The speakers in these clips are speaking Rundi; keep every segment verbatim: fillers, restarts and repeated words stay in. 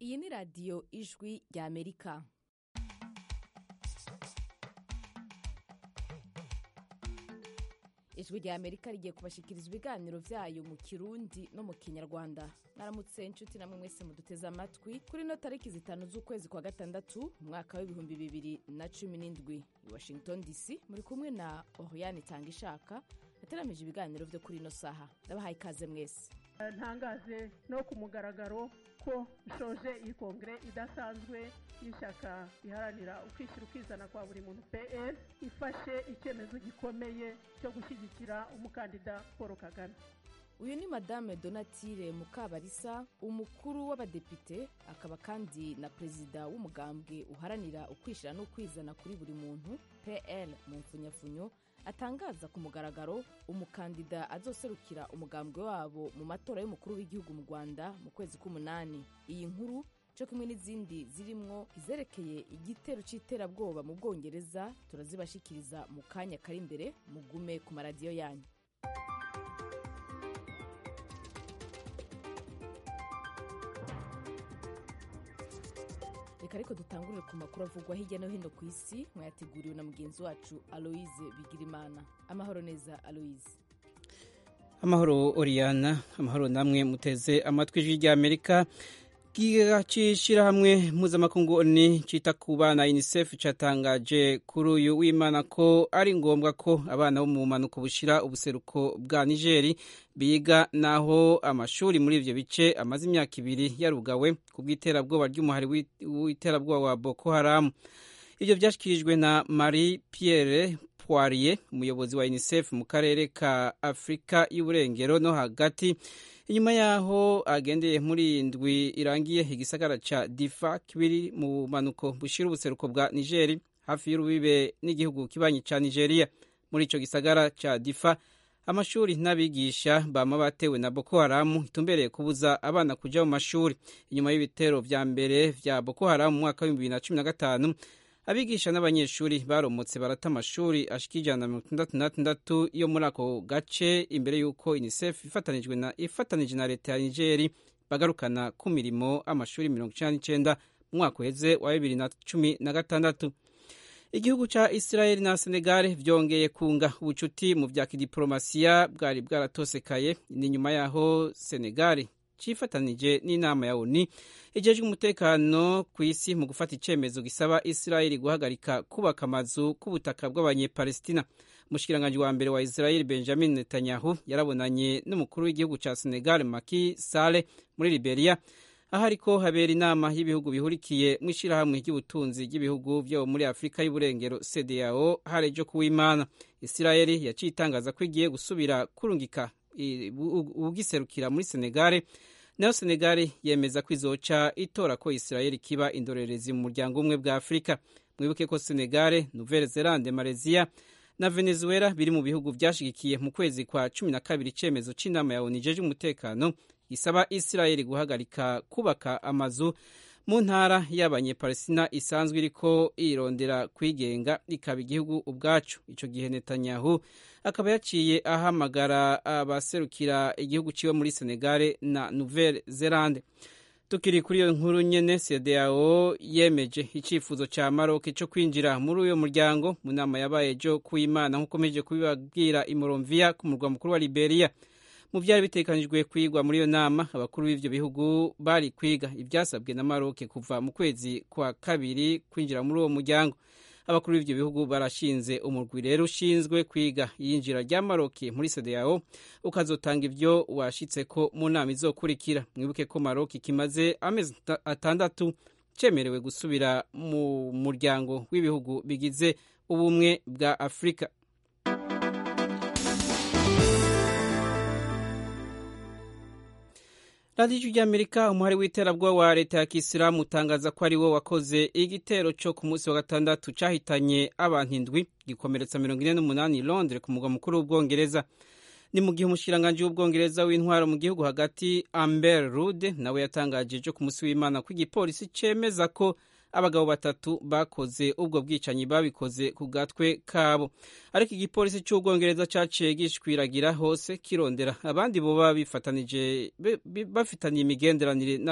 Iyi ni radiyo ijwi rya Amerika. Ijwi rya Amerika rigiye kubashikiriza ibiganiro vyayo mu Kirundi no mu Kinyarwanda. Naramutse inshuti namwe mwese muduteze amatwi kuri no tariki zitanu z'ukwezi kwa gatandatu mu mwaka w'ibihumbi bibiri na cumi n'indwi. I Washington D C muri kumwe na Oriane Tangishaka yateramije ibiganiro vyo kuri no saha. Ndabahaye ikaze mwese. Ntangaze no ku mugaragaro ko ishoje iyi kongere idasanzwe y'ishyaka iharanira ukwishyira ukizana kwa buri muntu P L ifashe icyemezo gikomeye cyo gushyigikira umukandida Paul Kagame. Uyu ni Madame Donatille Mukabarisa, umukuru w'abadepite akaba kandi na perezida w'umugambwe uharanira ukwishyira no kwizana kuri buri muntu P L mu mfunyafunyo, atangaza ku mugaragaro umukandida azoserukira umugambwe wabo mu matora y'umukuru w'igihugu mu Rwanda mu kwezi k'umunani. Iyi nkuru cyo kumwe n'izindi zirimwo izerekeye igitero c'iterabwoba mu Bwongereza turazibashikiriza mu kanya kari imbere. Mugume ku maradiyo yanyu. Reka ariko dutangurire ku makuru avugwa hirya no hino ku isi, mwayateguriwe na mugenzi wacu Aloise Bigirimana. Amahoro neza Aloise. Amahoro Oriana, amahoro namwe muteze amatwi ijwi rya Amerika. Gicishira hamwe mpuzamakungu ni cita ku bana UNICEF catangaje kuri uyu w'Imana ko ari ngombwa ko abana bo mu manuko bushira ubuseruko bwa Niger biga naho amashuri muri ivyo bice amaze imyaka ibiri yarugawe kubw'iterabwoba ry'umuhari w'iterabwoba wa Boko Haram. Ivyo vyashikirijwe na Marie Pierre Poirier, umuyobozi wa UNICEF mu karere ka Afrika y'uburengero no hagati, inyuma yaho agendeye muri indwi irangiye igisagara ca Difa kibiri mu manuko bushira ubuseruko bwa Niger hafi y'urubibe n'igihugu kibanyi ca Nigeria. Muri ico gisagara ca Difa amashuri n'abigisha bama batewe na Boko Haram itumbereye kubuza abana kuja mu mashuri. Inyuma y'ibitero vya mbere vya Boko Haram mu mwaka wa bibiri na cumi na gatanu, abigisha n'abanyeshuri baromotse barata amashuri ashika ijana na mirongo itandatu na tandatu yo muri ako gace imbere y'uko UNICEF ifatanijwe na ifatanije na leta ya Niger bagarukana ku mirimo amashuri mirongo icenda n'icenda mu mwaka uheze wa bibiri na cumi na gatandatu. Igihugu ca Israel na Senegal vyongeye kunga ubucuti mu vya kidiplomasiya bwari bwaratosekaye. Ni nyuma yaho Senegal cifatanije n'inama ya O N U ijejwe umutekano ku isi mu gufata icemezo gisaba Israel guhagarika kubaka amazu ku butaka bw'abanyepalestina. Umushikiranganje wa mbere wa Israel Benjamin Netanyahu yarabonanye n'umukuru w'igihugu ca Senegal Macky Sall muri Liberia, aho ariko habera inama y'ibihugu bihurikiye mu ishirahamwe ry'ubutunzi ry'ibihugu vyo muri Afrika y'uburengero C D A O harejo kuw'Imana. Israel yaciye itangaza ko igiye gusubira kurungika ugiserukira muri Senegal, nayo Senegal yemeza ko izoca itora ko Israel kiba indorerezi mu muryango umwe bwa Afrika. Mwibuke ko Senegal, Nouvelle-Zelande, Malaysia na Venezuela biri mu bihugu vyashigikiye mu kwezi kwa cumi na kabiri icemezo c'inama ya O N U ijejwe umutekano gisaba Israel guhagarika kubaka amazu mu ntara y'abanyepalestina isanzwe iriko irondera kwigenga ikaba igihugu ubwacu. Ico gihe Netanyahu akaba yaciye ahamagara abaserukira igihugu ciwe muri Senegal na Nouvelle-Zelande. Tukiri kuri iyo nkuru nyene, C D A O yemeje icifuzo ca Maroc co kwinjira muri uyo muryango mu nama yabaye jo kuw'Imana nkuko meje kubibabwira i Monrovia ku murwa mukuru wa Liberia. Mu vyari bitekanijwe kwigwa muri iyo nama, abakuru b'ivyo bihugu bari kwiga ivyasabwe na Maroc kuva mu kwezi kwa kabiri kwinjira muri uwo muryango. Abakuru b'ivyo bihugu barashinze umurwi rero ushinzwe kwiga yinjira rya Maroc muri C D A O ukazotanga ivyo washitseko mu nama izokurikira. Mwibuke ko Maroc kimaze amezi atandatu cemerewe gusubira mu muryango w'ibihugu bigize ubumwe bwa Afrika. Radio y'Amerika, umuhari w'iterabwoba wa leta ya Kisilamu utangaza ko ari wo wakoze igitero cyo ku munsi wa gatandatu cahitanye abantu indwi gikomeretsa mirongo ine n'umunani i Londres ku mugwa mukuru w'Ubwongereza. Ni mu gihe umushiranganje w'Ubwongereza w'intwaro mu gihugu hagati Amber Rudd nawe yatangaje jo ku munsi w'Imana ko igipolisi cemeza ko abagabo batatu bakoze ubwo bwicanyi babikoze ku gatwe kabo. Ariko igipolisi cy'Ubwongereza caciye gishwiragira hose kirondera abandi boba bifatanije bafitaniye imigenderanire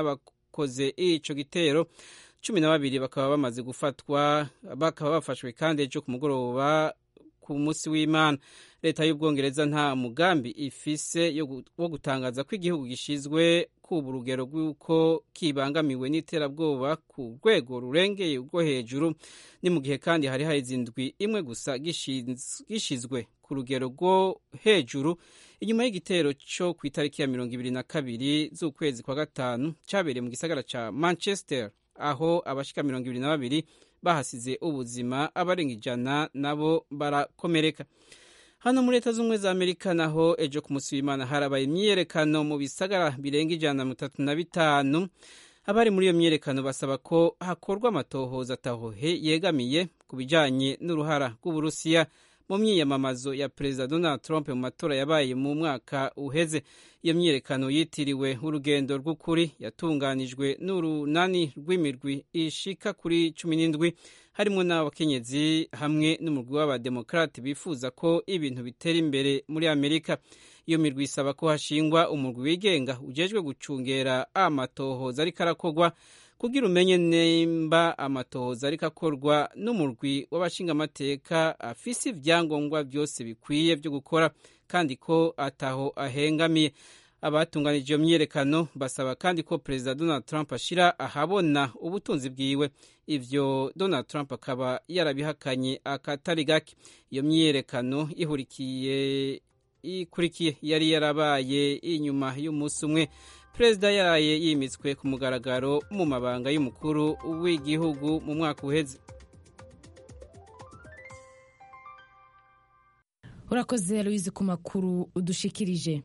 bakoze ico gitero cumi na babiri bakaba bamaze gufatwa bakaba bafashwe kandi ejo ku mugoroba ku munsi w'Imana. Leta y'Ubwongereza nta mugambi ifise wo gutangaza ko igihugu gishizwe kuba urugero rw'uko kibangamiwe n'iterabwoba ku rwego rurengeye urwo hejuru, ni mu gihe kandi hari haheze indwi imwe gusa gishizwe ku rugero rwo hejuru inyuma y'igitero cyo ku itariki ya mirongo ibiri na kabiri z'ukwezi kwa gatanu cyabereye mu gisagara ca Manchester, aho abashika mirongo ibiri na babiri bahasize ubuzima, abarenga ijana nabo barakomereka. Hano muri Leta z'Ubumwe za Amerika naho ejo ku munsi w'Imana harabaye imyiyerekano mu bisagara birenga ijana na mirongo itatu na bitanu. Abari muri iyo myiyerekano basaba ko hakorwa amatohoza atahohe yegamiye ku bijanye n'uruhara rw'Uburusiya mu myiyamamazo ya Perezida Donald Trump mu matora yabaye mu mwaka uheze. Iyo myiyerekano yitiriwe urugendo rw'ukuri yatunganijwe n'urunani rw'imirwi ishika kuri cumi n'indwi harimwo n'abakenyezi hamwe n'umurwi w'abademokrati bifuza ko ibintu bitera imbere muri Amerika. Iyo mirwi isaba ko hashingwa umurwi wigenga ujejwe gucungera amatohoza ariko arakorwa kugira umenye nimba amatohoza ariko akorwa n'umurwi w'abashingamateka afise ivyangombwa byose bikwiye byo gukora kandi ko ataho ahengamiye. Abatunganije iyo myiyerekano basaba kandi ko Perezida Donald Trump ashira ahabona ubutunzi bwiwe. Ivyo Donald Trump akaba yarabihakanye akatari gake. Iyo myiyerekano ihurikiye ikurikiye yari yarabaye inyuma y'umunsi umwe Perezida yaraye yimitswe ku mugaragaro mu mabanga y'umukuru w'igihugu mu mwaka uheze. Urakoze Louise ku makuru udushikirije.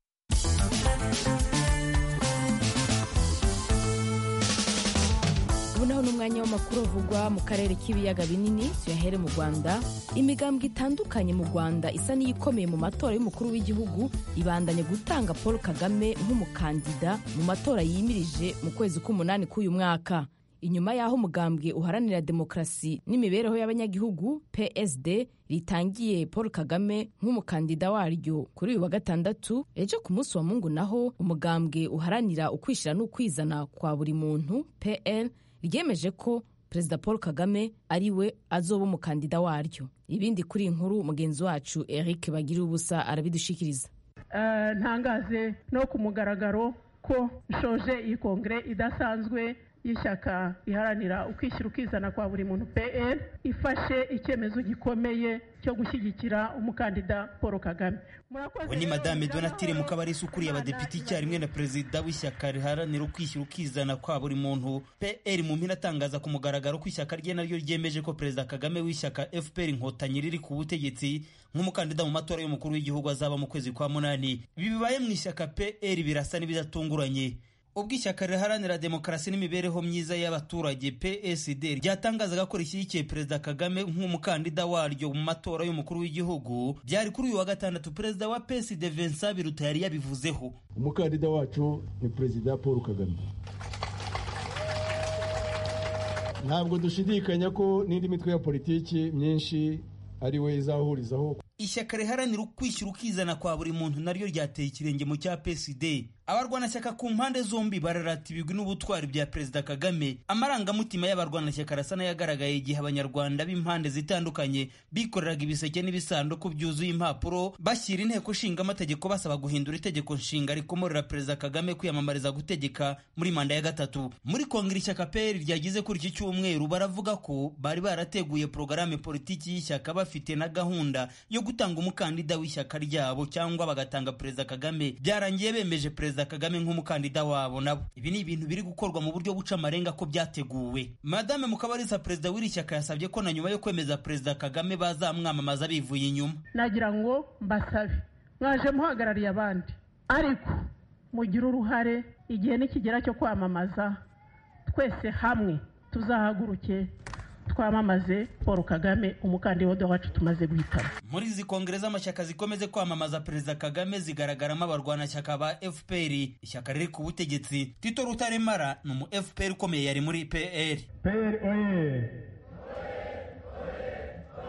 Ubu naho n'umwanya w'amakuru uvugwa mu karere k'ibiyaga binini, tuyahere mu Rwanda. Imigambwe itandukanye mu Rwanda isa n'iyikomeye mu matora y'umukuru w'igihugu ibandanye gutanga Paul Kagame nk'umukandida mu matora yimirije mu kwezi k'umunani k'uyu mwaka. Inyuma y'aho umugambwe uharanira demokarasi n'imibereho y'abanyagihugu P S D ritangiye Paul Kagame nk'umukandida waryo kuri uyu wa gatandatu, ejo ku munsi wa Mungu naho umugambwe uharanira ukwishira n'ukwizana kwa buri muntu P L ryemeje ko Perezida Paul Kagame ari we azoba umukandida waryo. Ibindi kuri inkuru mugenzi wacu Eric Bagira ubusa arabidushikiriza. Uh, ntangaze no ku mugaragaro ko nshoje iyi kongre idasanzwe y'ishyaka iharanira ukwishyira ukizana kwa buri muntu P L ifashe icyemezo gikomeye cyo gushyigikira umukandida Paul Kagame. We ni Madame Donatille Mukabarisa ukuriye abadepite icyarimwe na perezida w'ishyaka riharanira ukwishyira ukizana kwa buri muntu P L mu mpina atangaza ku mugaragaro ko ishyaka rye naryo ryemeje ko Perezida Kagame w'ishyaka F P R Inkotanyi riri ku butegetsi nk'umukandida mu matora y'umukuru w'igihugu azaba mu kwezi kwa munani. Ibi bibaye mu ishyaka P L birasa n'ibidatunguranye. Ubwo ishyaka riharanira demokarasi n'imibereho myiza y'abaturage P S D ryatangazaga ko rishyigikiye Perezida Kagame nk'umukandida waryo mu matora y'umukuru w'igihugu, byari kuri uyu wa gatandatu Perezida wa P S D Vincent Biruta yari yabivuzeho. Umukandida wacu ni Perezida Paul Kagame. Ntabwo dushidikanya ko n'indi mitwe ya politiki myinshi ari we izahurizaho. Ishyaka riharanira ukwishyira ukizana kwa buri muntu naryo ryateye ikirenge mu cya P S D. Abarwanashyaka ku mpande zombi bararata ibigwi n'ubutwari bya Perezida Kagame. Amarangamutima y'abarwanashyaka arasa n'ayagaragaye igihe abanyarwanda b'impande zitandukanye bikoreraga ibiseke n'ibisanduku byuzuye impapuro bashyira inteko nshinga amategeko basaba guhindura itegeko nshinga rikomorera Perezida Kagame kwiyamamariza gutegeka muri manda ya gatatu. Muri kongere ishyaka P L ryagize kuri iki cyumweru baravuga ko bari barateguye porogaramu politiki y'ishyaka bafite na gahunda yo gutanga umukandida w'ishyaka ryabo cyangwa bagatanga Perezida Kagame. Byarangiye bemeje Perezida Kagame nk'umukandida wabo nabo. Ibi ni ibintu biri gukorwa mu buryo buca amarenga ko byateguwe. Madame Mukabarisa perezida w'iri shyaka yasabye ko na nyuma yo kwemeza Perezida Kagame bazamwamamaza bivuye inyuma. Nagira ngo mbasabe mwaje muhagarariye abandi ariko mugira uruhare igihe nikigera cyo kwamamaza twese hamwe tuzahaguruke twamamaze Paul Kagame umukandida wacu tumaze guhitamo. Muri izi kongere z'amashyaka zikomeze kwamamaza Perezida Kagame zigaragaramo abarwanashyaka ba F P R, ishyaka riri ku butegetsi. Tito Rutaremara ni umu F P R ukomeye yari muri P L. P L oye!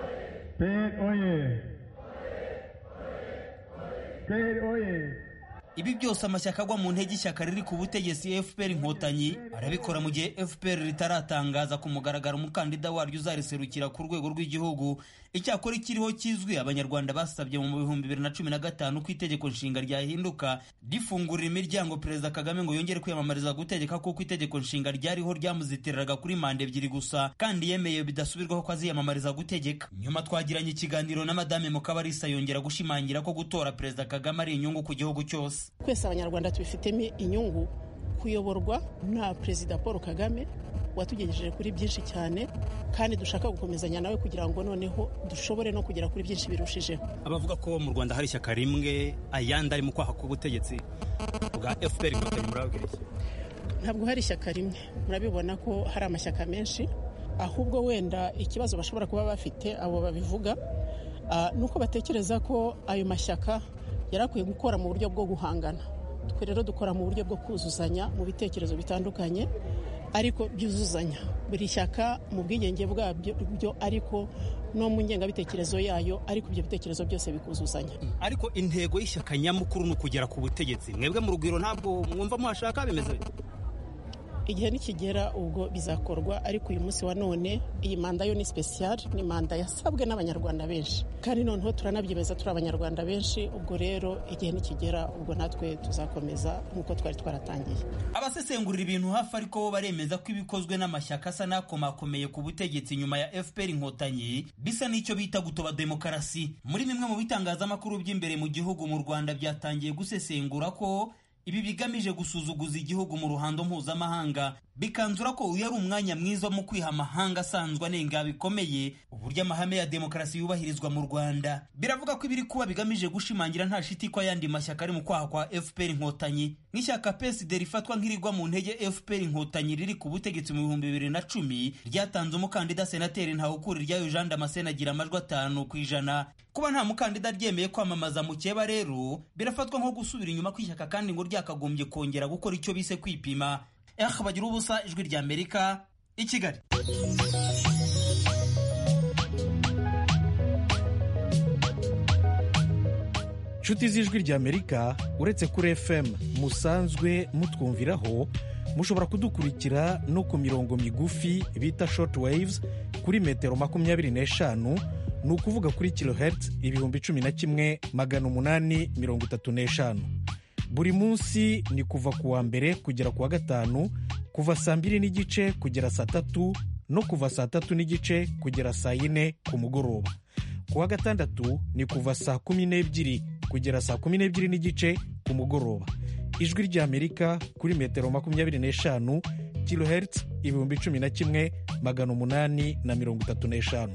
P L oye! P L oye! Ibi byose amashyaka agwa mu ntege ishyaka riri ku butegetsi F P R Inkotanyi arabikora mu gihe F P R ritaratangaza ku mugaragaro umukandida waryo uzariserukira ku rwego rw'igihugu. Icyakora ikiriho kizwi abanyarwanda basabye mu bihumbi bibiri na cumi na gatanu ko itegeko nshinga ryahinduka rifungurira imiryango Perezida Kagame ngo yongere kwiyamamariza gutegeka, kuko itegeko nshinga ryariho ryamuzitiriraga kuri manda ebyiri gusa kandi yemeye bidasubirwaho ko aziyamamariza gutegeka. Nyuma twagiranye ikiganiro na Madame Mukabarisa yongera gushimangira ko gutora Perezida Kagame ari inyungu ku gihugu cyose. Twese abanyarwanda tubifitemo inyungu kuyoborwa na Perezida Paul Kagame watugejeje kuri byinshi cyane kandi dushaka gukomezanya nawe kugira ngo noneho dushobore no kugera kuri byinshi birushijeho. Abavuga ko mu Rwanda hari ishyaka rimwe ayandi ari mu kwaha k'ubutegetsi bwa F P R Inkotanyi murabwira iki? Ntabwo hari ishyaka rimwe, murabibona ko hari amashyaka menshi, ahubwo wenda ikibazo bashobora kuba bafite abo babivuga uh, nuko batekereza ko ayo mashyaka yarakwiye gukora mu buryo bwo guhangana. Twe rero dukora mu buryo bwo kuzuzanya mu bitekerezo bitandukanye ariko byuzuzanya, buri shyaka mu bwigenge bwabyo byo ariko no mu ngengabitekerezo yayo, ariko ibyo bitekerezo byose bikuzuzanya. Ariko intego y'ishyaka nyamukuru ni ukugera ku butegetsi. Mwebwe mu rugwiro ntabwo mwumva muhashaka bimeze? Igihe nikigera ubwo bizakorwa, ariko uyu munsi wa none iyi manda yo ni special, ni manda yasabwe n'abanyarwanda benshi kandi noneho turanabyemeza turi abanyarwanda benshi. Ubwo rero igihe nikigera ubwo natwe tuzakomeza nk'uko twari twaratangiye. Abasesengurira ibintu hafi ariko bo baremeza ko ibikozwe n'amashyaka asa n'akomakomeye ku butegetsi nyuma ya F P R Inkotanyi bisa n'icyo bita gutoba demokarasi. Muri bimwe mu bitangazamakuru by'imbere mu gihugu mu Rwanda byatangiye gusesengura ko ibi bigamije gusuzuguza igihugu mu ruhando mpuzamahanga, bikanzura ko uyu ari umwanya mwiza mu kwiha amahanga asanzwe anenga bikomeye uburyo amahame ya demokarasi yubahirizwa mu Rwanda. Biravuga ko ibiri kuba bigamije gushimangira nta shiti ko ayandi mashyaka ari mu kwaha kwa F P R Inkotanyi. Nk'ishyaka P S D rifatwa nk'irigwa mu ntege F P R Inkotanyi riri ku butegetsi mu bihumbi bibiri na cumi ryatanze umukandida senateri Ntawukuriryayo Jean Damascene agira amajwi atanu ku ijana. Kuba nta mukandida ryemeye kwamamaza mukeba rero birafatwa nko gusubira inyuma kw'ishyaka kandi ngo ryakagombye kongera gukora icyo bise kwipima. Eh bagira ubusa, Ijwi rya Amerika, i Kigali. Nshuti z'Ijwi rya Amerika, uretse kuri F M musanzwe mutwumviraho, mushobora kudukurikira no ku mirongo migufi bita short waves kuri metero makumyabiri n'eshanu, ni ukuvuga kuri kilohertz ibihumbi cumi na kimwe magana umunani mirongo itatu n'eshanu. Buri munsi ni kuva ku wa mbere kugera ku wa gatanu, kuva saa mbiri n'igice kugera saa tatu no kuva saa tatu n'igice kugera saa yine ku mugoroba. Ku wa gatandatu ni kuva saa kumi n'ebyiri kugera saa kumi n'ebyiri n'igice ku mugoroba. Ijwi rya Amerika kuri metero makumyabiri n'eshanu, kilohertz ibihumbi cumi na kimwe magana umunani na mirongo itatu n'eshanu.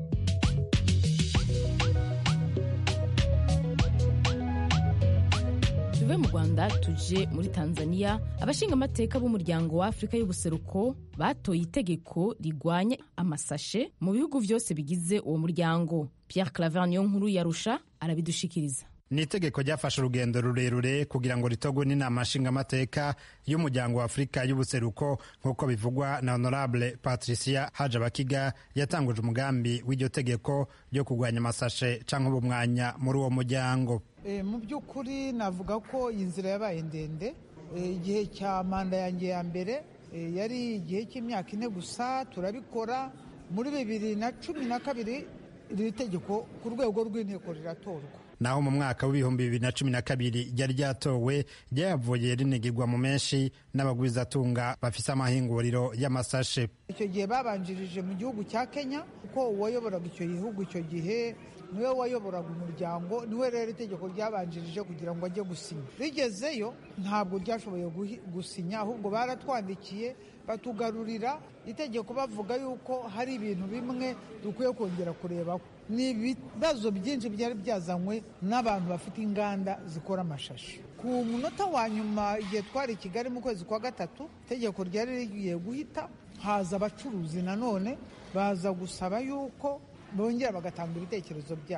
Tuve mu Rwanda tuje muri Tanzania. Abashinga amateka b'umuryango wa Afrika y'ubuseruko batoye itegeko rigwanya amasashe mu bihugu byose bigize uwo muryango. Pierre Claver Niyonkuru yarusha arabidushikiriza. Ni itegeko ryafashe urugendo rurerure kugira ngo ritogwe n'inama nshingamateka y'umuryango wa Afrika y'ubuseruko nk'uko bivugwa na Honorable Patricia Hajabakiga yatanguje umugambi w'iryo tegeko ryo kurwanya amasashe canke ubumwanya muri uwo muryango. E, mu by'ukuri navuga ko inzira yabaye ndende. Igihe e, cya manda yanjye ya mbere e, yari igihe cy'imyaka ine gusa. Turabikora muri bibiri na cumi na kabiri iri tegeko ku rwego rw'inteko riratorwa. Naho mu mwaka w'ibihumbi bibiri na cumi na kabiri ryari ryatowe ryavuye rinigirwa mu menshi n'abagwizatunga bafise amahinguriro y'amasashe. Icyo gihe babanjirije mu gihugu cya Kenya, kuko uwayoboraga icyo gihugu icyo gihe niwe wayoboraga umuryango, niwe rero itegeko ryabanjirije kugira ngo ajye gusinya. Rigezeyo ntabwo ryashoboye gusinya, ahubwo baratwandikiye batugarurira itegeko bavuga yuko hari ibintu bimwe dukwiye kongera kurebaho. Ni ibibazo byinshi byari byazanywe n'abantu bafite inganda zikora amashashi. Ku munota wa nyuma igihe twari i Kigali mu kwezi kwa gatatu, itegeko ryari rigiye guhita, haza abacuruzi nanone baza gusaba yuko bongera bagatanga ibitekerezo byabo.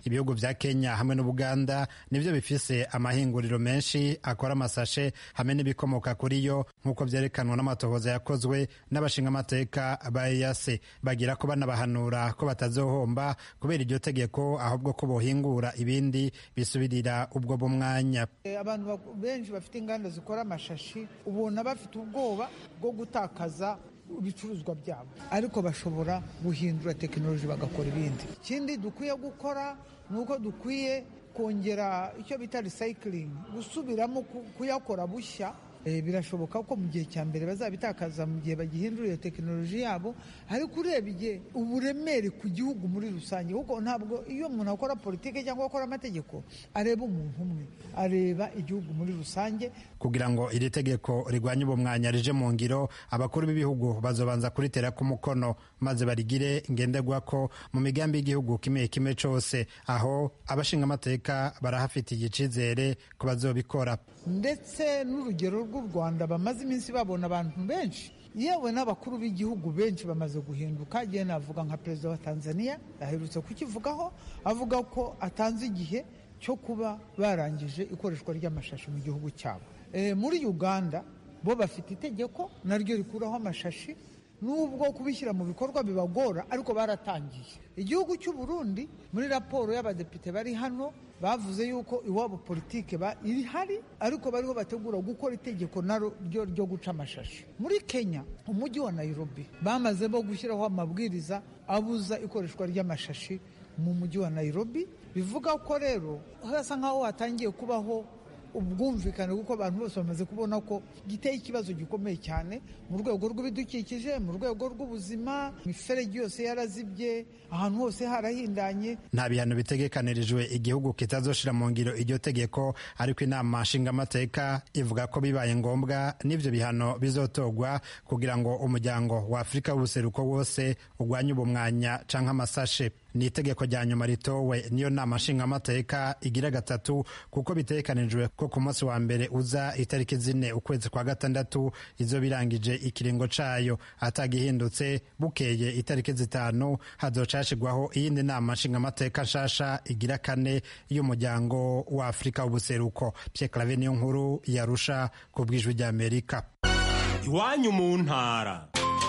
ibihugu vya Kenya hamwe n'Ubuganda nivyo bifise amahinguriro menshi akora amasashe hamwe n'ibikomoka kuri yo nk'uko vyerekanwa n'amatohoza yakozwe n'abashingamateka ba E A C. Bagira ko banabahanura ko batazohomba kubera iryo tegeko, ahubwo ko bohingura ibindi bisubirira ubwo bumwanya. Abantu benshi bafite inganda zikora amashashi ubona bafite ubwoba bwo gutakaza ibicuruzwa byabo, ariko bashobora guhindura tekinoloji bagakora ibindi. Ikindi dukwiye gukora ni uko dukwiye kongera icyo bita recycling, gusubiramo kuyakora bushya. E, birashoboka ko mu gihe cya mbere bazabitakaza mu gihe bagihindura iyo tekinoloji yabo, ariko urebye uburemere ku gihugu muri rusange, kuko ntabwo iyo umuntu akora politike cyangwa akora amategeko areba umuntu umwe, areba igihugu muri rusange. Kugira ngo iri tegeko rigwanye ubumwanya rije mu ngiro, abakuru b'ibihugu bazobanza kuritera ku mukono maze barigire ngenderwako mu migambi y'igihugu kimwe kimwe cose, aho abashinga amateka barahafitiye icizere ko bazobikora. Ndetse n'urugero rw'u Rwanda bamaze iminsi babona abantu benshi, yewe n'abakuru b'igihugu benshi bamaze guhinduka. Igihe navuga nka perezida wa Tanzania aherutse kukivugaho, avuga ko atanze igihe cyo kuba barangije ikoreshwa ry'amashashi mu gihugu cyabo. E, muri Uganda bo bafite itegeko naryo rikuraho amashashi, nubwo kubishyira mu bikorwa bibagora, ariko baratangiye. Igihugu cy'u Burundi muri raporo y'abadepite bari hano bavuze yuko iwabo politike ba iri hari, ariko bariho bategura gukora itegeko naryo ryo guca amashashi. Muri Kenya umujyi wa Nairobi bamaze bo gushyiraho amabwiriza abuza ikoreshwa ry'amashashi mu mujyi wa Nairobi. Bivuga ko rero hasa nkaho hatangiye kubaho ubwumvikane, kuko abantu bose bamaze kubona ko giteye ikibazo gikomeye cyane mu rwego rw'ibidukikije, mu rwego rw'ubuzima. Imiferege yose yarazibye, ahantu hose harahindanye. Nta bihano bitegekanirijwe igihugu kitazoshira mu ngiro iryo tegeko, ariko inama nshingamateka ivuga ko bibaye ngombwa n'ivyo bihano bizotogwa kugira ngo umuryango wa Afurika w'ubuseruko wose ugwanye ubumwanya canke amasashe. Ni itegeko rya nyuma ritowe niyo nama nshingamateka igira gatatu, kuko bitegekanijwe ko ku munsi wa mbere uza itariki zine ukwezi kwa gatandatu izo birangije ikiringo cayo. Atagihindutse bukeye itariki zitanu hazocashigwaho iyindi nama nshingamateka nshasha igira kane y'umuryango wa Afurika w'ubuseruko. Pierre Claver niyo nkuru yarusha ku bw'ijwi rya Amerika. Iwanyu mu ntara.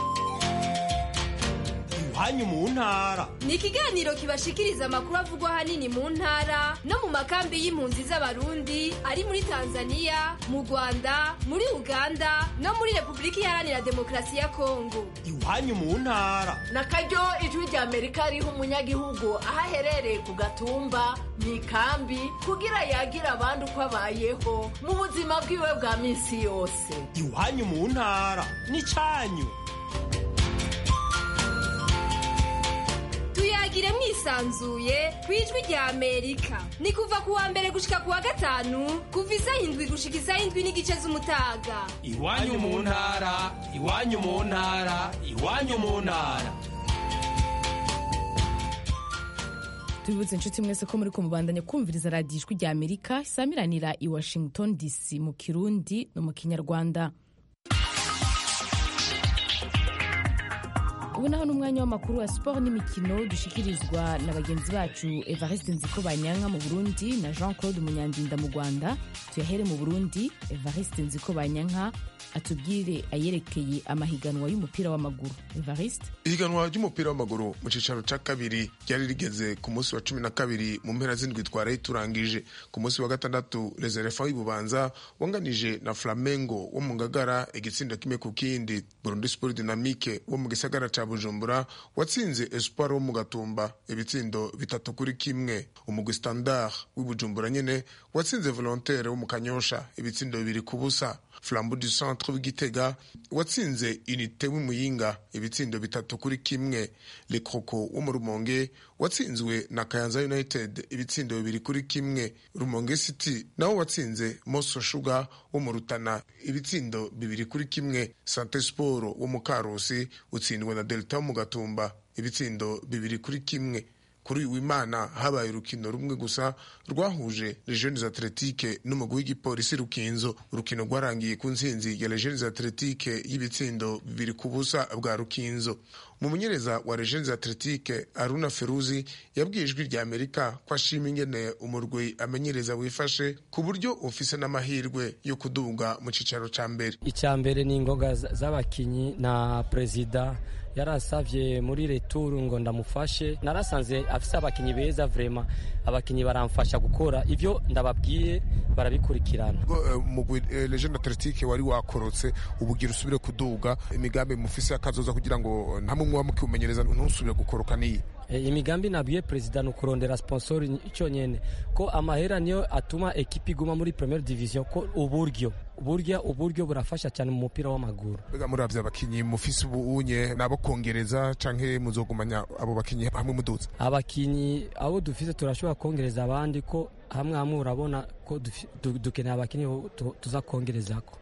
Iwanyu mu ntara ni ikiganiro kibashikiriza amakuru avugwa ahanini mu ntara no mu makambi y'impunzi z'abarundi ari muri Tanzania, mu Rwanda, muri Uganda no muri Repubulika Iharanira Demokarasi ya Kongo. Iwanyu mu ntara nakaryo ijwi rya Amerika riha umunyagihugu aho aherereye ku gatumba, mu ikambi, kugira yagira abandi uko abayeho mu buzima bwiwe bwa minsi yose. Iwanyu mu ntara ni cyanyu. Tuyagire mwisanzuye kwijwi rya Amerika. Ni kuva kuwa mbere gushika kuwa gatanu, kuva isaha indwi gushika isaha indwi n'igice z'umutaga. Iwanyu mu ntara, iwanyu mu ntara, iwanyu mu ntara. Tubibutse inshuti mwese ko muri kumubandanya kumviriza radiyo ijwi rya Amerika isamiranira i Washington D C mu Kirundi no mu Kinyarwanda. Ubu naho n'umwanya w'amakuru wa sport n'imikino dushikirizwa na bagenzi bacu Evariste Nzikobanyanka mu Burundi na Jean Claude Munyandinda mu Rwanda. Tuyahere mu Burundi. Evariste Nzikobanyanka atubwire ayerekeye amahiganwa y'umupira w'amaguru. Evariste. Ihiganwa ry'umupira w'amaguru mu cicaro ca kabiri ryari rigeze ku munsi wa cumi na kabiri mu mpera z'indwi twaraye turangije. Ku munsi wa gatandatu Les Elephants y'Ibubanza wanganije na Flamengo wo mu Ngagara igitsindo kimwe ku kindi. Burundi Sport Dynamique wo mu gisagara ca Bujumbura watsinze Espoir wo mu Gatumba ibitsindo bitatu kuri kimwe. Umugwi Standard w'Ibujumbura nyene watsinze Volontaire wo mu Kanyosha ibitsindo bibiri ku busa. Flambeau du Centre w'Igitega watsinze Unité w'Imuyinga ibitsindo bitatu kuri kimwe. Le Croco wo mu Rumonge watsinzwe na Kayanza United ibitsindo bibiri kuri kimwe. Rumonge City nawo watsinze Moso Sugar wo mu Rutana ibitsindo bibiri kuri kimwe. Santé Sport wo mu Karusi utsindwe na Delta wo mu Gatumba ibitsindo bibiri kuri kimwe. kuri uyu w'Imana habaye urukino rumwe gusa rwahuje Les Jeunes Athletiques n'umugwi w'igipolisi Rukinzo. Urukino rwarangiye ku ntsinzi ya Les Jeunes Athletiques y'ibitsindo bibiri ku busa bwa Rukinzo. Umumenyereza wa Les Jeunes Athletiques Aruna Feruzi yabwiye ijwi rya Amerika ko ashima ingene umurwi amenyereza wifashe ku buryo ufise n'amahirwe yo kuduga mu cicaro ca mbere. Icya mbere ni ingoga z'abakinyi na prezida yarasavye muri retour ngo ndamufashe, narasanze afise abakinyi beza, vraiment abakinyi baramfasha gukora ivyo ndababwiye, barabikurikirana. Umugwi Les Jeunes Athletiques wari wakorotse, ubugira usubire kuduga, imigambi mufise akazoza kugira ngo ntamwe mwa mukimenyereza ntusubire gukoroka niyi. E, imigambi nabwiye prezida no kurondera sponsor ico nyene ko amahera niyo atuma ekipi iguma muri première division, ko uburyo uburyo uburyo burafasha cyane mu mupira w'amaguru. Bega muravye abakinyi mufise ubunye nabo kongereza canke muzogumanya abo bakinyi hamwe muduza? Abakinyi abo dufise turashobora kongereza abandi, ko hamwe hamwe urabona ko dukeneye abakinyi tuza kongerezako.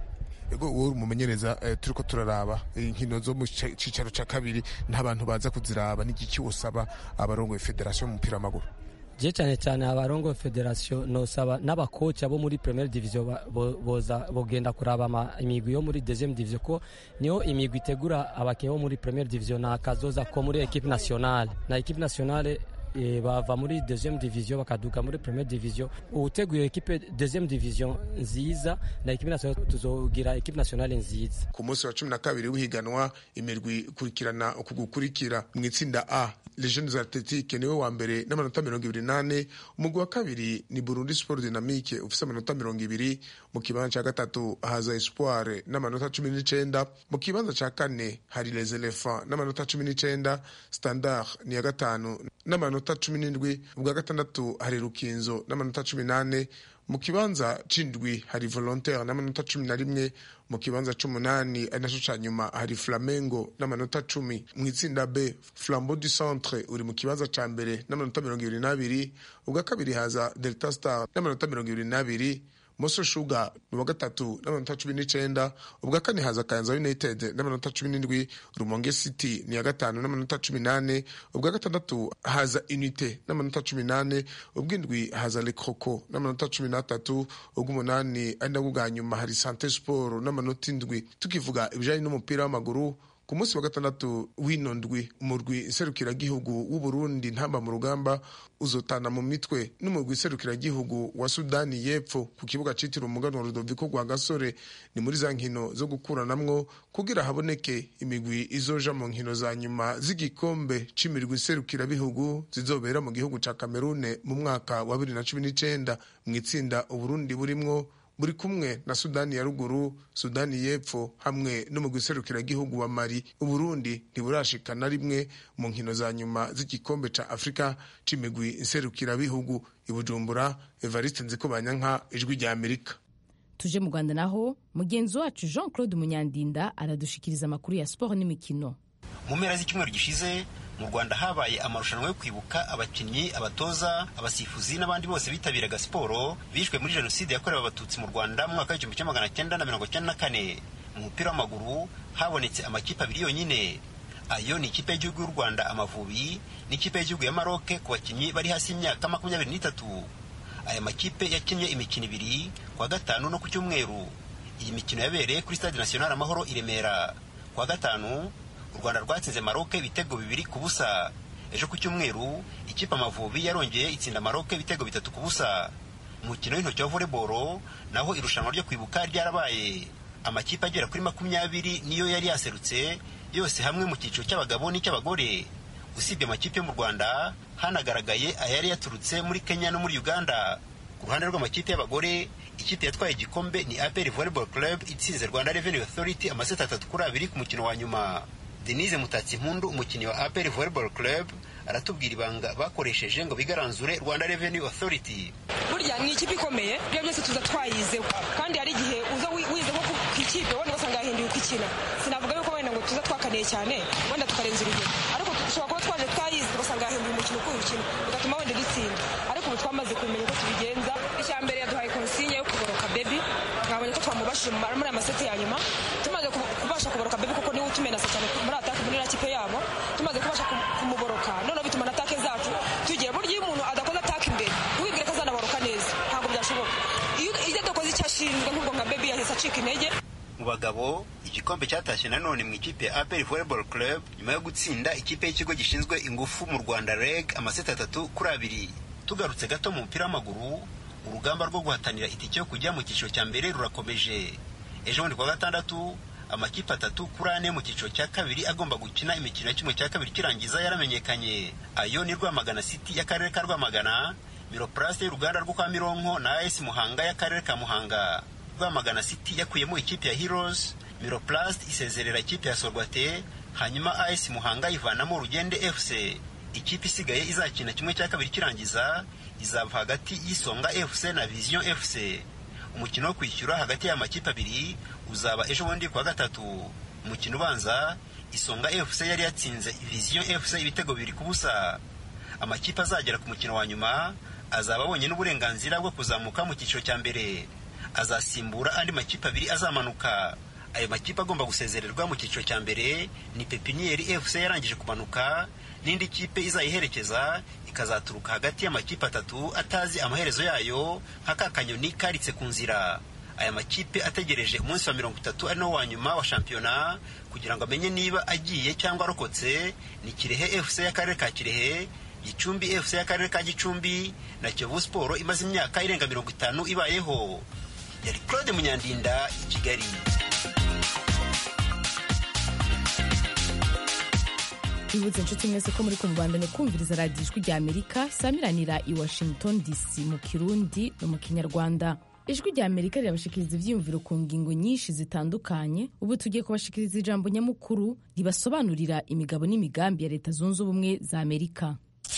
Ego wowe umumenyereza eh, turiko turaraba inkino zo mu cicaro ca kabiri ntabantu baza kuziraba, n'igiki usaba abarongoye federation mu mupira w'amaguru? Je cyane cyane abarongoye federation no saba n'abakoci abo muri première division boza bogenda kuraba imigwi yo muri deuxième division, ko niho imigwi itegura abakinyi bo muri première division na kazoza ko muri equipe nationale na equipe nationale E, bava muri deuxième division bakaduka muri première division. Uteguye equipe deuxième division nziza na equipe nationale tuzogira equipe nationale nziza. Ku munsi wa cumi na kabiri w'ihiganwa imirwi kurikirana ukugukurikira mu itsinda A, Les Jeunes Athletiques niwe wa mbere n'amanota mirongo ibiri nane, umugwi wa kabiri ni Burundi Sport Dynamique ufise amanota mirongo ibiri, mu kibanza ca gatatu haza Espoir n'amanota cumi n'icenda, mu kibanza ca kane hari Les Elephants n'amanota cumi n'icenda, Standard ni ya gatanu n'amanota cumi n'indwi, ubwa gatandatu hari Rukinzo n'amanota cumi nane, mu kibanza c'indwi hari Volontaire n'amanota cumi na rimwe, mu kibanza c'umunani ari naco ca nyuma hari Flamengo n'amanota cumi. Mu itsinda B, Flambeau du Centre uri mu kibanza ca mbere n'amanota mirongo ibiri n'abiri, ubwa kabiri haza Delta Star n'amanota mirongo ibiri n'abiri, Moso Sugar ni wa gatatu n'amanota cumi n'icenda, ubwa kane haza Kayanza United n'amanota cumi n'indwi, Rumonge City ni ya gatanu n'amanota cumi nane, ubwa gatandatu haza Unité n'amanota cumi nane, ubw'indwi haza Le Croco n'amanota cumi n'atatu, ubw'umunani ari nabwo bwa nyuma hari Santé Sport n'amanota indwi. Tukivuga ibijanye n'umupira w'amaguru, ku munsi wa gatandatu w'ino ndwi umurwi nserukiragihugu w'u Burundi ntamba mu rugamba uzotana mu mitwe n'umurwi nserukiragihugu wa Sudani y'Epfo ku kibuga citiriwe umuganwa Rudoviko Rwagasore. Ni muri za nkino zo gukuranamwo kugira haboneke imigwi izoja mu nkino za nyuma z'igikombe c'imirwi nserukirabihugu zizobera mu gihugu ca Cameroon mu mwaka wa bibiri na cumi n'icenda. Mu itsinda Uburundi burimwo buri kumwe na Sudani ya ruguru, Sudani y'Epfo hamwe n'umugwi nserukiragihugu wa Mali. Uburundi ntiburashika na rimwe mu nkino za nyuma z'igikombe ca Afrika c'imigwi nserukirabihugu. I Bujumbura, Evariste Nzikobanyanka, Ijwi rya Amerika. Tuje mu Rwanda naho mugenzi wacu Jean Claude Munyandinda aradushikiriza amakuru ya sport n'imikino. Mu mpera z'icyumweru gishize mu Rwanda habaye amarushanwa yo kwibuka abakinnyi, abatoza, abasifuzi n'abandi bose bitabiraga siporo bishwe muri jenoside yakorewe abatutsi mu Rwanda mu mwaka w'igihumbi kimwe magana cyenda na mirongo cyenda na kane. Mu mupira w'amaguru habonetse amakipe abiri yonyine. Ayo ni ikipe y'igihugu y'u Rwanda Amavubi n'ikipe y'igihugu ya Maroc ku bakinnyi bari hasi y'imyaka makumyabiri n'itatu. Aya makipe yakinnye imikino ibiri kwa gatanu no ku cyumweru. Iyi mikino yabereye kuri Stade National Amahoro i Remera. Kwa gatanu u Rwanda rwatsinze Maroc ibitego bibiri ku busa. Ejo ku cyumweru ikipe Amavubi yarongeye itsinda Maroc ibitego bitatu ku busa. Mu mukino w'intoki wa volleyball naho irushanwa ryo kwibuka ryarabaye. Amakipe agera kuri makumyabiri niyo yari yaserutse, yose hamwe mu cyiciro cy'abagabo n'icy'abagore. Usibye amakipe yo mu Rwanda hanagaragaye ayari yaturutse muri Kenya no muri Uganda. Ku ruhande rw'amakipe y'abagore, ikipe yatwaye igikombe ni A P R Volleyball Club itsinze Rwanda Revenue Authority amaseti atatu kuri abiri ku mukino wa nyuma. Denise Mutatsimpundu, umukinnyi wa A P R Volleyball Club, aratubwira ibanga bakoresheje ngo bigaranzure Rwanda Revenue Authority. Burya ni ikipe ikomeye, byo byose tuza twayizeho, kandi hari igihe uza wize nko ku ikipe wenda ugasanga yahinduye uko ikina. Sinavuga yuko wenda ngo tuza twakaniye cyane wenda tukarenza urugero, ariko dushobora kuba twaje twayize ugasanga yahinduye umukino uko ukina bigatuma wenda dutsinda, ariko ubu twamaze kumenya uko tubigenza. Icya mbere yaduhaye konsigne yo kuboroka baby, twabonye ko twamubashije muri amaseti ya nyuma. Tumaze kubasha kuboroka baby kuko niwe utumenasa cyane muri atake muri kipe yabo, tumaze kubasha kumuboroka none bituma natake zacu gucika intege. Mu bagabo igikombe cyatashye nanone mu ikipe ya A P R Volleyball Club nyuma yo gutsinda ikipe y'ikigo gishinzwe ingufu mu Rwanda R E G amaseti atatu kuri abiri. Tugarutse gato mu mupira w'amaguru, urugamba rwo guhatanira itike yo kujya mu cyiciro cya mbere rurakomeje. Ejo bundi kwa gatandatu amakipe atatu kuri ane mu cyiciro cya kabiri agomba gukina imikino ya kimwe cya kabiri kirangiza yaramenyekanye. Ayo ni Rwamagana City y'akarere ka Rwamagana, Miroplast y'uruganda rwo kwa Mironko na A S Muhanga y'akarere ka Muhanga. Rwamagana City yakuyemo ikipe ya Heroes, Miroplast isezerera ikipe ya Sorwate, hanyuma A S Muhanga ivanamo Rugende F C. Ikipe isigaye izakina kimwe cya kabiri kirangiza izava hagati y'Isonga F C na Vision F C. Umukino wo kwishyura hagati y'amakipe abiri uzaba ejo bundi kwa gatatu. Umukino ubanza Isonga F C yari yatsinze Vision F C ibitego bibiri ku busa. Amakipe azagera ku mukino wa nyuma azaba abonye n'uburenganzira bwo kuzamuka mu cyiciro cya mbere. Azasimbura andi makipe abiri azamanuka. Ayo makipe agomba gusezererwa mu cyiciro cya mbere ni Pepinieri F C yarangije kumanuka, n'indi kipe izayiherekeza ikazaturuka hagati y'amakipe atatu atazi amaherezo yayo nk'aka kanyoni karitse ku nzira. Aya makipe ategereje umunsi wa mirongo itatu ari no wa nyuma wa shampiyona kugira ngo amenye niba agiye cyangwa arokotse ni Kirehe F C y'akarere ka Kirehe, Gicumbi F C y'akarere ka Gicumbi na Kiyovu Sport imaze imyaka irenga mirongo itanu ibayeho. Yari Claude Munyandinda i Kigali. Ibutse inshuti mwese ko muri kumubandane kumviriza radiyo ijwi rya Amerika samiranira i Washington D C mu Kirundi no mu Kinyarwanda. Ijwi rya Amerika rirabashikiriza ivyiyumviro ku ngingo nyinshi zitandukanye. Ubu tugiye kubashikiriza ijambo nyamukuru ribasobanurira imigabo n'imigambi ya Leta Zunze Ubumwe za Amerika.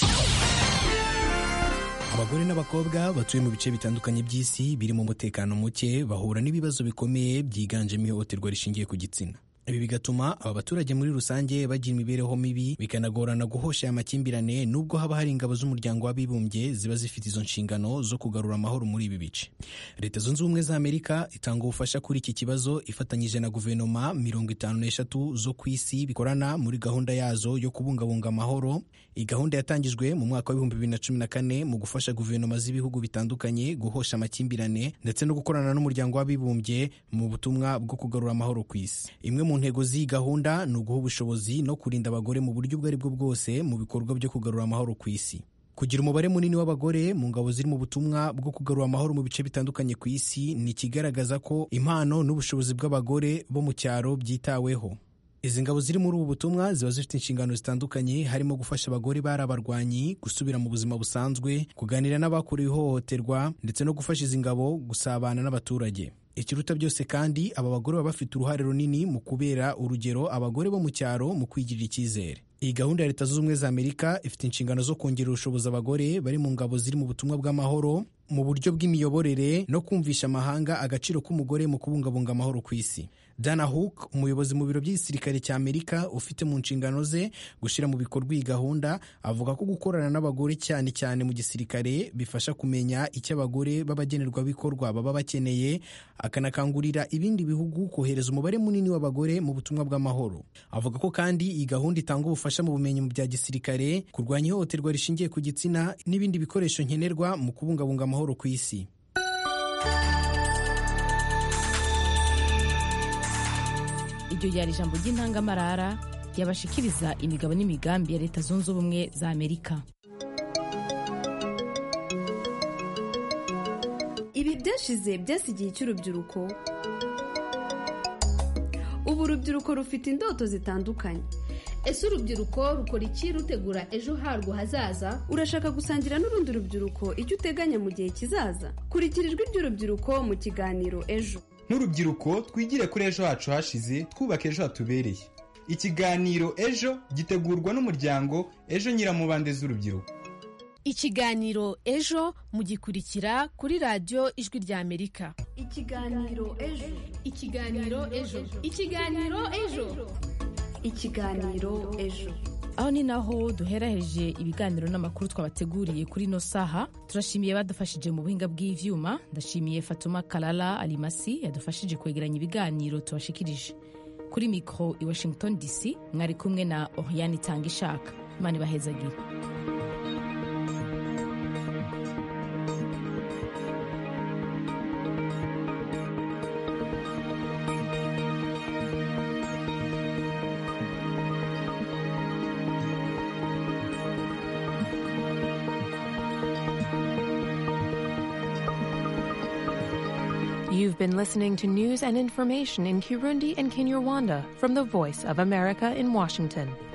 Abagore n'abakobwa batuye mu bice bitandukanye by'isi biri mu mutekano muke bahura n'ibibazo bikomeye byiganjemo ihohoterwa rishingiye ku gitsina. Ibi bigatuma aba baturage muri rusange bagira imibereho mibi, bikanagorana guhosha amakimbirane nubwo haba hari ingabo z'umuryango w'abibumbye ziba zifite izo nshingano zo kugarura amahoro muri ibi bice. Leta Zunze Ubumwe za Amerika itanga ubufasha kuri iki kibazo ifatanyije na guverinoma mirongo itanu n'eshatu zo ku isi bikorana muri gahunda yazo yo kubungabunga amahoro. Iyi gahunda yatangijwe mu mwaka w'ibihumbi bibiri na cumi na kane mu gufasha guverinoma z'ibihugu bitandukanye guhosha amakimbirane ndetse no gukorana n'umuryango w'abibumbye mu butumwa bwo kugarura amahoro ku isi. Imwe mu ntego z'iyi gahunda ni uguha ubushobozi no kurinda abagore mu buryo ubwo ari bwo bwose mu bikorwa byo kugarura amahoro ku isi. Kugira umubare munini w'abagore mu ngabo ziri mu butumwa bwo kugarura amahoro mu bice bitandukanye ku isi ni ikigaragaza ko impano n'ubushobozi bw'abagore bo mu cyaro byitaweho. Izi ngabo ziri muri ubu butumwa ziba zifite inshingano zitandukanye, harimo gufasha abagore bari abarwanyi gusubira mu buzima busanzwe, kuganira n'abakorewe ihohoterwa ndetse no gufasha izi ngabo gusabana n'abaturage. Ikiruta byose kandi aba bagore baba bafite uruhare runini mu kubera urugero abagore bo mu cyaro mu kwigirira icyizere. Iyi gahunda ya Leta Zunze Ubumwe za Amerika ifite inshingano zo kongera ubushobozi abagore bari mu ngabo ziri mu butumwa bw'amahoro mu buryo bw'imiyoborere no kumvisha amahanga agaciro k'umugore mu kubungabunga amahoro ku isi. Dana Hook, umuyobozi mu biro by'igisirikare cya Amerika ufite mu nshingano ze gushyira mu bikorwa iyi gahunda, avuga ko gukorana n'abagore cyane cyane mu gisirikare bifasha kumenya icyo abagore b'abagenerwabikorwa baba bakeneye, akanakangurira ibindi bihugu kohereza umubare munini w'abagore mu butumwa bw'amahoro. Avuga ko kandi iyi gahunda itanga ubufasha mu bumenyi mu bya gisirikare, kurwanya ihohoterwa rishingiye ku gitsina n'ibindi bikoresho nkenerwa mu kubungabunga amahoro ku isi. Iryo ryari ijambo ry'intangamarara yabashikiriza imigabo n'imigambi ya Leta Zunze Ubumwe za Amerika. Ibi byashize byasigiye cy'urubyiruko. Ubu urubyiruko rufite indoto zitandukanye. Ese urubyiruko rukora iki rutegura ejo harwo hazaza? Urashaka gusangira n'urundi rubyiruko icyo uteganya mu gihe kizaza? Kurikira ijwi ry'urubyiruko mu kiganiro Ejo. Nk'urubyiruko twigire kuri ejo hacu hashize, twubake ejo hatubereye. Ikiganiro Ejo gitegurwa n'umuryango Ejo Nyiramubande z'urubyiruko. Ikiganiro Ejo mugikurikira kuri radiyo Ijwi rya Amerika. Ikiganiro Ejo. Ikiganiro Ejo. Ikiganiro Ejo. Ikiganiro Ejo. Aho ni naho duheraheje ibiganiro n'amakuru twabateguriye kuri no saha. Turashimiye badufashije mu buhinga bw'ivyuma. Ndashimiye Fatuma Kalala Alimasi yadufashije kwegeranya ibiganiro tubashikirije. Kuri mikro i Washington D C mwari kumwe na Oriane Tangishaka. Imana ibahezagire. You've been listening to news and information in Kirundi and Kinyarwanda from the Voice of America in Washington.